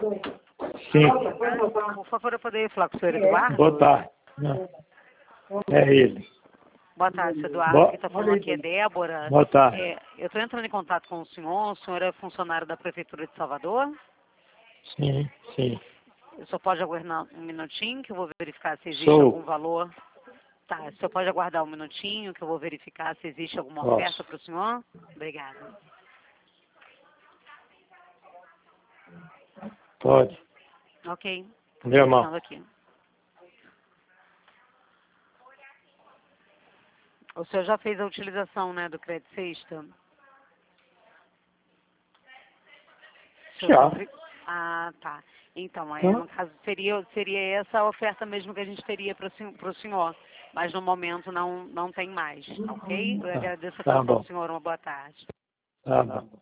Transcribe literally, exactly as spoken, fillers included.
Sim. Por favor, eu poderia falar com o senhor Eduardo? Boa tarde. Não. É ele. Boa tarde, senhor Eduardo. Boa- Quem está falando aqui é Débora. Boa tarde. É, eu estou entrando em contato com o senhor. O senhor é funcionário da Prefeitura de Salvador? Sim, sim. O senhor pode aguardar um minutinho que eu vou verificar se existe Sou. algum valor. Tá, o senhor pode aguardar um minutinho que eu vou verificar se existe alguma Posso. oferta para o senhor? Obrigada. Pode. Ok. Meu irmão. Ficando aqui. O senhor já fez a utilização, né, do crédito sexta? O senhor Já. sempre- Ah, tá. Então, aí, Hã? no caso, seria, seria essa a oferta mesmo que a gente teria para o senhor. Mas no momento não, não tem mais, ok? Eu Tá, agradeço a tá atenção bom. do senhor. Uma boa tarde. Tá bom.